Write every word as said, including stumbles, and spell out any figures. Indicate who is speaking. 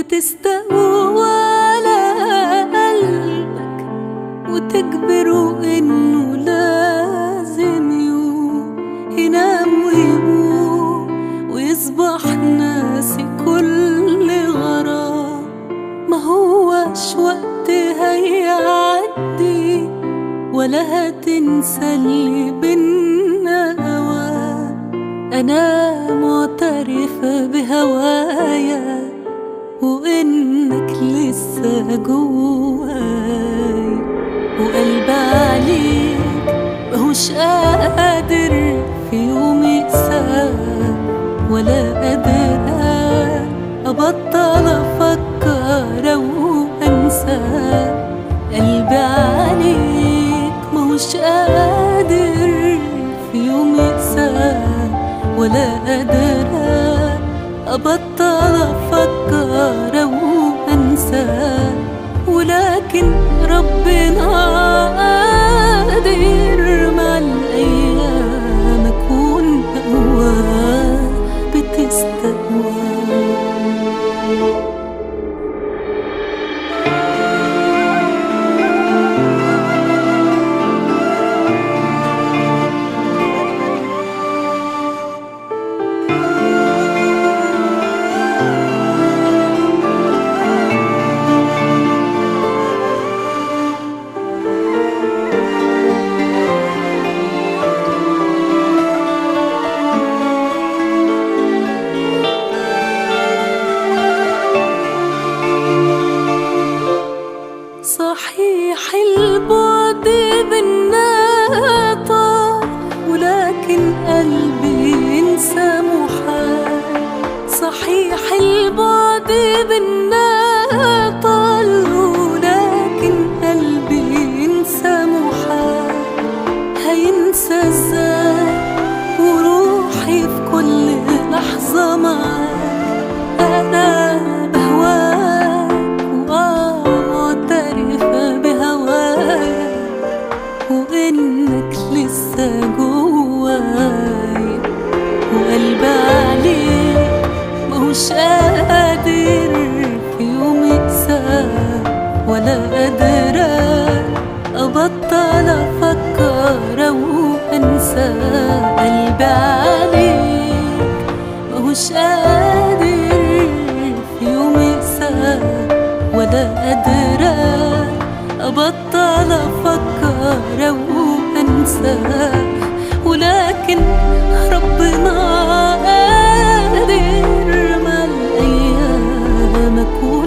Speaker 1: بتستقوى على قلبك وتجبره إنه لازم يقوم، ينام ويقوم ويصبح ناسي كل غرام. ما هوش وقت هيعدي ولا هتنسى اللي بينا هوا. أنا معترفة بهوايا وإنك لسه جواي، وقلبي عليك مهوش قادر في يوم يقساك، ولا قادرة أبطل أفكر وأنساك. قلبي عليك مهوش قادر في يوم يقساك، ولا قادرة أبطل أفكر وأنساك. ولكن ربنا قادر مع الأيام أكون هواه بتستقوى. صحيح البعد بينا طال، ولكن قلبي ينسى محال. صحيح البعد بينا طال، ولكن قلبي ينسى محال. هينسى ازاي وروحي في كل لحظة معاك؟ أنا وإنك لسه جواي، وقلبي عليك مهوش قادر في يوم يقساك، ولا قادرة أبطل أفكر وأنساك. قلبي عليك مهوش قادر في يوم يقساك، ولا قادرة أبطل أفكر وأنساك. ولكن ربنا قادر مع الأيام أكون